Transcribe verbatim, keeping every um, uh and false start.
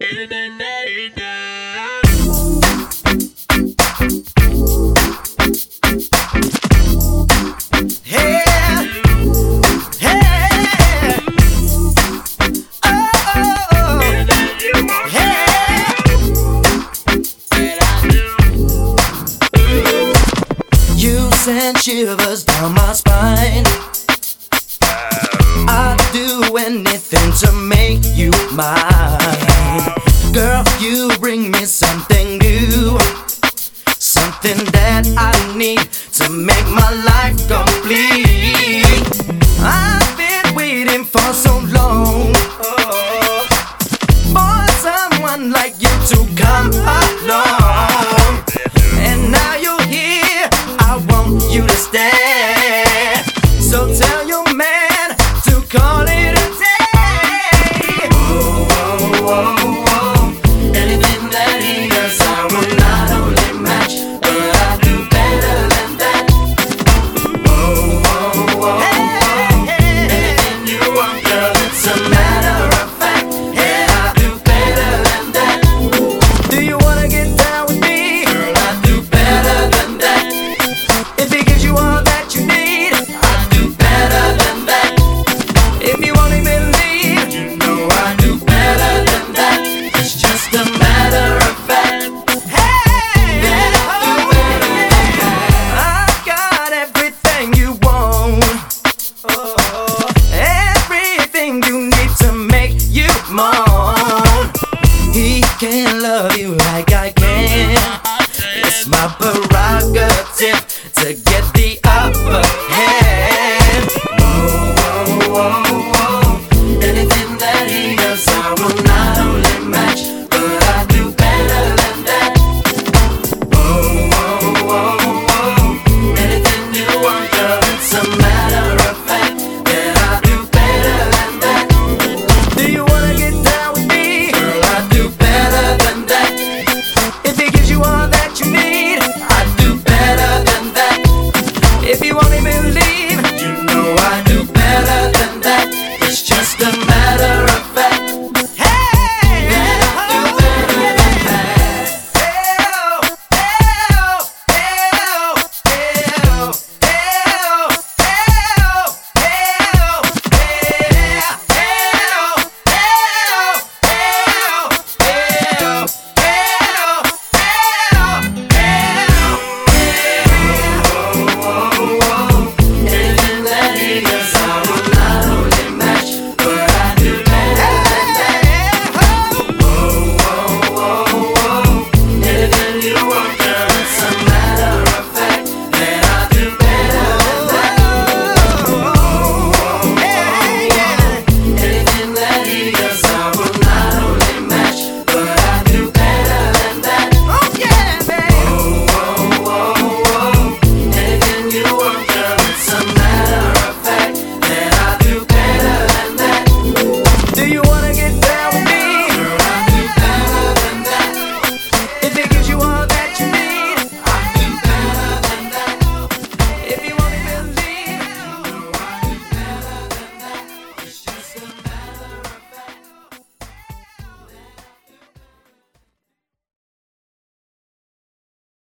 Send shivers down my spine. I'd do anything to make you mine. Girl, you bring me something new, something that I need to make my life complete. I've been waiting for so long, oh, for someone like you to come along. And now you're here, I want you to stay. So tell your man to call it a day. Oh, oh, oh, oh. Anything that he does, I will not only match, but I do better than that. Oh, oh, oh, hey, hey, anything you want, girl, it's a matter of fact. Yeah, I do better than that. Do you wanna get down with me? Girl, I do better than that. If he gives you all that you need, I do better than that. If you only believe, you know I do better than that. It's just a matter of fact. Hey, yeah, I do better than that. I've got everything you want, oh, everything you need to make you moan. He can love you